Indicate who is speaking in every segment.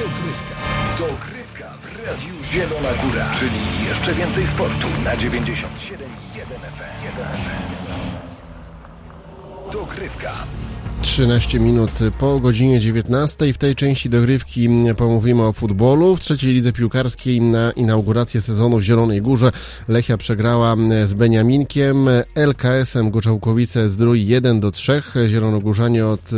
Speaker 1: Dogrywka w Radiu Zielona Góra, czyli jeszcze więcej sportu na 97,1 FM. Dogrywka.
Speaker 2: 13 minut po godzinie 19. W tej części dogrywki pomówimy o futbolu. W trzeciej lidze piłkarskiej na inaugurację sezonu w Zielonej Górze Lechia przegrała z Beniaminkiem. LKS-em Goczałkowice-Zdrój 1-3. Zielonogórzanie od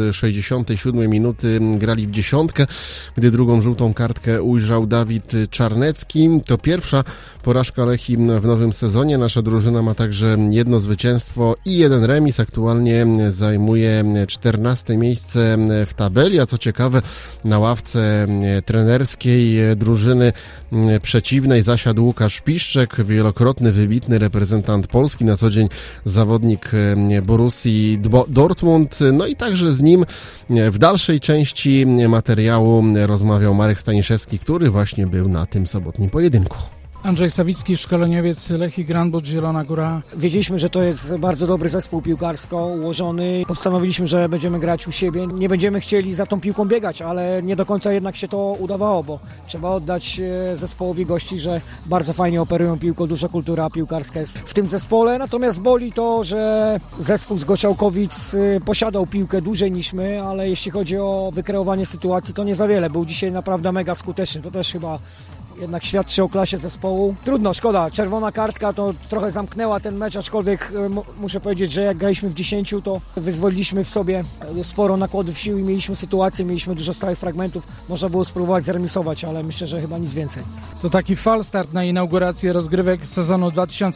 Speaker 2: 67 minuty grali w dziesiątkę, gdy drugą żółtą kartkę ujrzał Dawid Czarnecki. To pierwsza porażka Lechii w nowym sezonie. Nasza drużyna ma także jedno zwycięstwo i jeden remis. Aktualnie zajmuje 14 miejsce w tabeli, a co ciekawe, na ławce trenerskiej drużyny przeciwnej zasiadł Łukasz Piszczek, wielokrotny wybitny reprezentant Polski, na co dzień zawodnik Borussii Dortmund. No i także z nim w dalszej części materiału rozmawiał Marek Staniszewski, który właśnie był na tym sobotnim pojedynku.
Speaker 3: Andrzej Sawicki, szkoleniowiec Lechii Granbud Zielona Góra.
Speaker 4: Wiedzieliśmy, że to jest bardzo dobry zespół piłkarsko ułożony. Postanowiliśmy, że będziemy grać u siebie. Nie będziemy chcieli za tą piłką biegać, ale nie do końca jednak się to udawało, bo trzeba oddać zespołowi gości, że bardzo fajnie operują piłką, duża kultura piłkarska jest w tym zespole. Natomiast boli to, że zespół z Goczałkowic posiadał piłkę dłużej niż my, ale jeśli chodzi o wykreowanie sytuacji, to nie za wiele. Był dzisiaj naprawdę mega skuteczny. To też chyba jednak świadczy o klasie zespołu. Trudno, szkoda. Czerwona kartka to trochę zamknęła ten mecz, aczkolwiek muszę powiedzieć, że jak graliśmy w 10, to wyzwoliliśmy w sobie sporo nakładów sił i mieliśmy sytuację, mieliśmy dużo stałych fragmentów. Można było spróbować zremisować, ale myślę, że chyba nic więcej.
Speaker 3: To taki falstart na inaugurację rozgrywek sezonu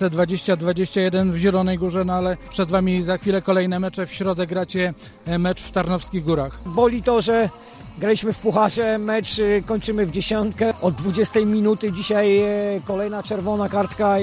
Speaker 3: 2020-2021 w Zielonej Górze, no ale przed Wami za chwilę kolejne mecze. W środę gracie mecz w Tarnowskich Górach.
Speaker 4: Boli to, że graliśmy w pucharze, mecz kończymy w 10. Od 20 minuty dzisiaj kolejna czerwona kartka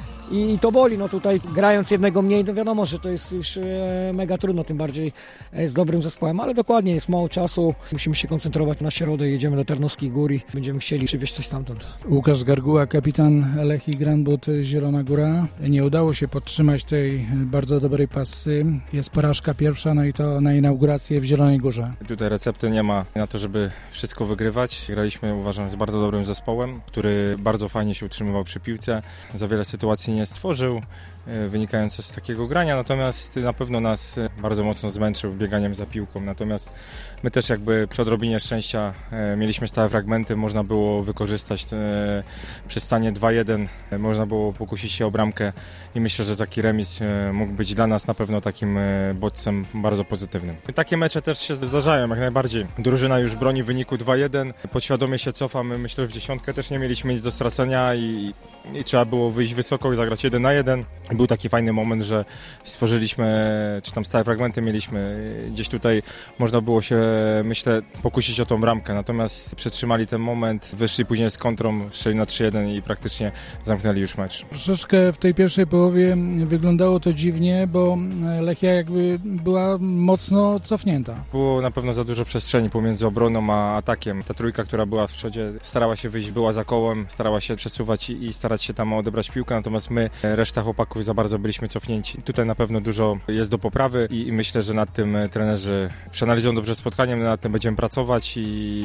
Speaker 4: i to boli. No tutaj grając jednego mniej, to wiadomo, że to jest już mega trudno, tym bardziej z dobrym zespołem, ale dokładnie jest mało czasu. Musimy się koncentrować na środę, jedziemy do Tarnowskich Gór i będziemy chcieli przywieźć coś stamtąd.
Speaker 3: Łukasz Garguła, kapitan Lechii Granbud Zielona Góra. Nie udało się podtrzymać tej bardzo dobrej pasy. Jest porażka pierwsza, no i to na inaugurację w Zielonej Górze.
Speaker 5: Tutaj recepty nie ma na to, żeby wszystko wygrywać. Graliśmy, uważam, z bardzo dobrym zespołem, który bardzo fajnie się utrzymywał przy piłce. Za wiele sytuacji nie stworzył, wynikające z takiego grania, natomiast na pewno nas bardzo mocno zmęczył bieganiem za piłką, natomiast my też jakby przy odrobinie szczęścia mieliśmy stałe fragmenty, można było wykorzystać przy stanie 2-1, można było pokusić się o bramkę i myślę, że taki remis mógł być dla nas na pewno takim bodźcem bardzo pozytywnym. Takie mecze też się zdarzają, jak najbardziej. Drużyna już broni wyniku 2-1, podświadomie się cofa, my myślę, że w dziesiątkę też nie mieliśmy nic do stracenia i trzeba było wyjść wysoko i zagrać 1-1. Był taki fajny moment, że stworzyliśmy, czy tam stałe fragmenty mieliśmy, gdzieś tutaj można było się, myślę, pokusić o tą bramkę, natomiast przetrzymali ten moment, wyszli później z kontrą, strzeli na 3-1 i praktycznie zamknęli już mecz.
Speaker 3: Troszeczkę w tej pierwszej połowie wyglądało to dziwnie, bo Lechia jakby była mocno cofnięta.
Speaker 5: Było na pewno za dużo przestrzeni pomiędzy obroną a atakiem. Ta trójka, która była w przodzie, starała się wyjść, była za kołem, starała się przesuwać i starać się tam odebrać piłkę, natomiast my, reszta chłopaków, za bardzo byliśmy cofnięci. Tutaj na pewno dużo jest do poprawy i myślę, że nad tym trenerzy przeanalizują dobrze spotkanie, my nad tym będziemy pracować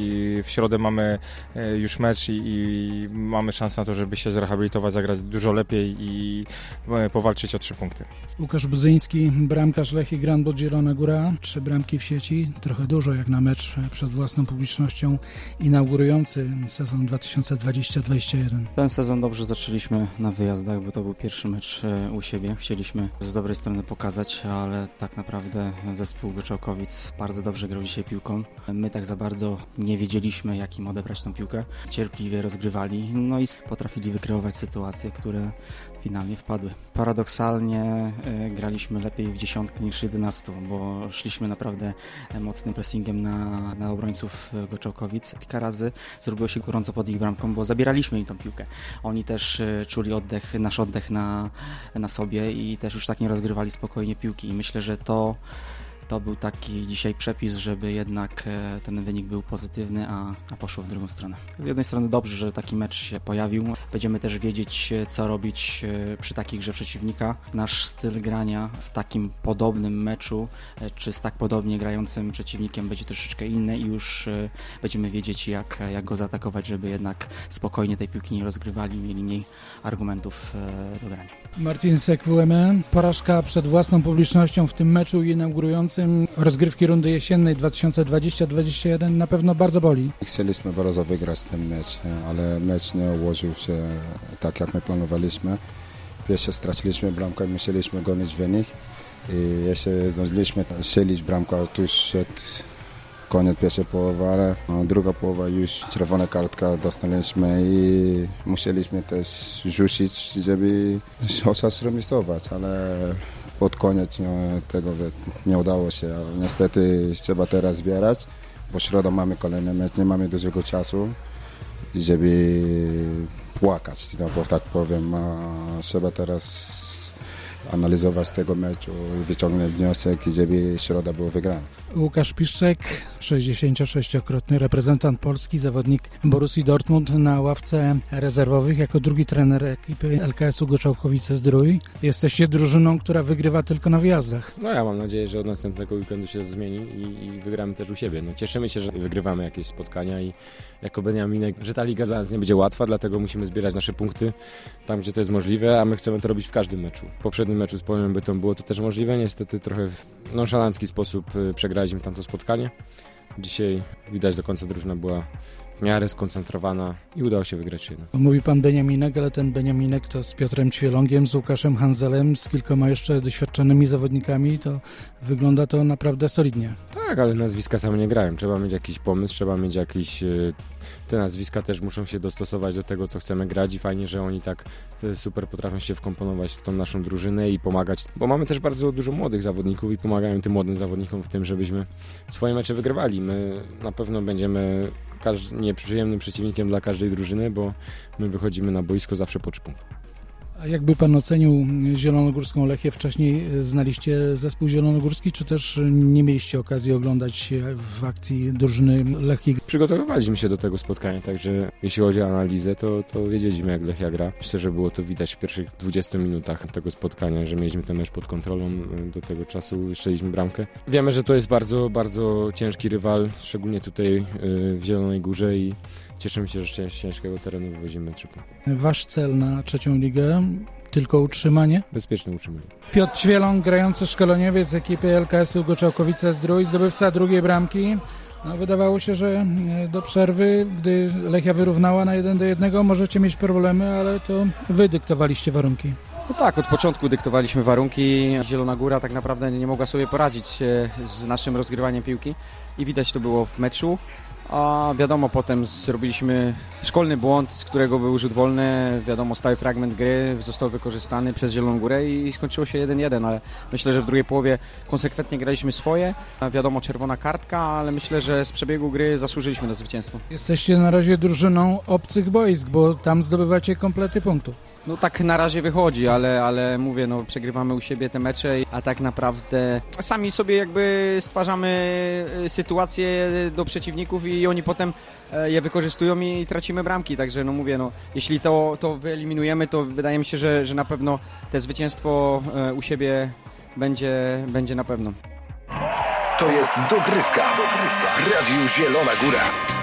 Speaker 5: i w środę mamy już mecz i mamy szansę na to, żeby się zrehabilitować, zagrać dużo lepiej i powalczyć o 3 punkty.
Speaker 3: Łukasz Budzyński, bramkarz Lechii Granbud Zielona Góra, 3 bramki w sieci, trochę dużo jak na mecz przed własną publicznością inaugurujący sezon 2020-2021.
Speaker 6: Ten sezon dobrze zaczęliśmy na wyjazdach, bo to był pierwszy mecz u siebie. Chcieliśmy z dobrej strony pokazać, ale tak naprawdę zespół Goczałkowic bardzo dobrze grał dzisiaj piłką. My tak za bardzo nie wiedzieliśmy, jak im odebrać tą piłkę. Cierpliwie rozgrywali, no i potrafili wykreować sytuacje, które finalnie wpadły. Paradoksalnie graliśmy lepiej w 10 niż 11, bo szliśmy naprawdę mocnym pressingiem na obrońców Goczałkowic. Kilka razy zrobiło się gorąco pod ich bramką, bo zabieraliśmy im tą piłkę. Oni też czuli nasz oddech na sobie i też już tak nie rozgrywali spokojnie piłki. I myślę, że to To był taki dzisiaj przepis, żeby jednak ten wynik był pozytywny, a poszło w drugą stronę. Z jednej strony dobrze, że taki mecz się pojawił. Będziemy też wiedzieć, co robić przy takiej grze przeciwnika. Nasz styl grania w takim podobnym meczu, czy z tak podobnie grającym przeciwnikiem będzie troszeczkę inny i już będziemy wiedzieć, jak go zaatakować, żeby jednak spokojnie tej piłki nie rozgrywali, mieli mniej argumentów do grania.
Speaker 3: Martin Sekwueme, porażka przed własną publicznością w tym meczu inaugurującym rozgrywki rundy jesiennej 2020-2021 na pewno bardzo boli.
Speaker 7: Chcieliśmy bardzo wygrać ten mecz, ale mecz nie ułożył się tak, jak my planowaliśmy. Pierwsze straciliśmy bramkę i musieliśmy gonić wynik i jeszcze zdążyliśmy strzelić bramkę tuż przed koniec pierwszej połowy, ale druga połowa już czerwona kartka dostaliśmy i musieliśmy też rzucić, żeby chociaż remisować, ale pod koniec tego nie udało się. Ale niestety trzeba teraz zbierać, bo środa mamy kolejny mecz, nie mamy dużego czasu, żeby płakać, bo tak powiem. Trzeba teraz analizować tego meczu i wyciągnąć wniosek, żeby środa była wygrana.
Speaker 3: Łukasz Piszczek, 66-krotny reprezentant Polski, zawodnik Borussii Dortmund na ławce rezerwowych jako drugi trener ekipy LKS-u Goczałkowice-Zdrój. Jesteście drużyną, która wygrywa tylko na wyjazdach.
Speaker 8: No ja mam nadzieję, że od następnego weekendu się to zmieni i wygramy też u siebie. No, cieszymy się, że wygrywamy jakieś spotkania i jako Beniaminek, że ta liga dla nas nie będzie łatwa, dlatego musimy zbierać nasze punkty tam, gdzie to jest możliwe, a my chcemy to robić w każdym meczu. W poprzednim meczu z Polonią Bytom było to też możliwe, niestety trochę w nonszalancki sposób przegraliśmy tamto spotkanie. Dzisiaj widać do końca drużyna była w miarę skoncentrowana i udało się wygrać jedno.
Speaker 3: Mówi pan Beniaminek, ale ten Beniaminek to z Piotrem Ćwielongiem, z Łukaszem Hanzelem, z kilkoma jeszcze doświadczonymi zawodnikami, to wygląda to naprawdę solidnie.
Speaker 8: Tak, ale nazwiska same nie grają. Trzeba mieć jakiś pomysł, trzeba mieć jakiś... Te nazwiska też muszą się dostosować do tego, co chcemy grać i fajnie, że oni tak super potrafią się wkomponować w tą naszą drużynę i pomagać, bo mamy też bardzo dużo młodych zawodników i pomagają tym młodym zawodnikom w tym, żebyśmy swoje mecze wygrywali. My na pewno będziemy nieprzyjemnym przeciwnikiem dla każdej drużyny, bo my wychodzimy na boisko zawsze po 3 punkty.
Speaker 3: A jakby pan ocenił Zielonogórską Lechię? Wcześniej znaliście zespół zielonogórski, czy też nie mieliście okazji oglądać w akcji drużyny Lechii?
Speaker 8: Przygotowywaliśmy się do tego spotkania, także jeśli chodzi o analizę, to wiedzieliśmy, jak Lechia gra. Myślę, że było to widać w pierwszych 20 minutach tego spotkania, że mieliśmy ten mecz pod kontrolą. Do tego czasu strzeliśmy bramkę. Wiemy, że to jest bardzo, bardzo ciężki rywal, szczególnie tutaj w Zielonej Górze i cieszymy się, że z ciężkiego terenu wywozimy 3 punkty.
Speaker 3: Wasz cel na 3. ligę? Tylko utrzymanie?
Speaker 8: Bezpieczne utrzymanie.
Speaker 3: Piotr Ćwielong, grający szkoleniowiec ekipy LKS-u Goczałkowice-Zdrój, zdobywca drugiej bramki. No, wydawało się, że do przerwy, gdy Lechia wyrównała na 1-1, możecie mieć problemy, ale to wy dyktowaliście warunki.
Speaker 9: No tak, od początku dyktowaliśmy warunki. Zielona Góra tak naprawdę nie mogła sobie poradzić z naszym rozgrywaniem piłki i widać to było w meczu. A wiadomo, potem zrobiliśmy szkolny błąd, z którego był rzut wolny. Wiadomo, stały fragment gry został wykorzystany przez Zieloną Górę i skończyło się 1-1, ale myślę, że w drugiej połowie konsekwentnie graliśmy swoje. Wiadomo, czerwona kartka, ale myślę, że z przebiegu gry zasłużyliśmy na zwycięstwo.
Speaker 3: Jesteście na razie drużyną obcych boisk, bo tam zdobywacie komplety punktów.
Speaker 9: No tak na razie wychodzi, ale mówię, no przegrywamy u siebie te mecze, a tak naprawdę sami sobie jakby stwarzamy sytuacje do przeciwników i oni potem je wykorzystują i tracimy bramki, także no mówię, no jeśli to wyeliminujemy, to wydaje mi się, że na pewno te zwycięstwo u siebie będzie na pewno.
Speaker 1: To jest dogrywka w Radiu Zielona Góra.